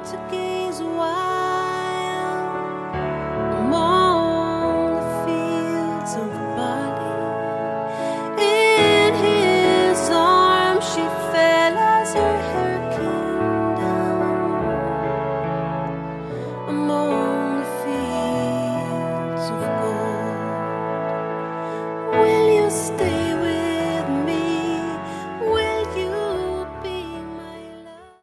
to gaze a while among the fields of barley. In his arms she fell as her hair came down among the fields of gold. Will you stay?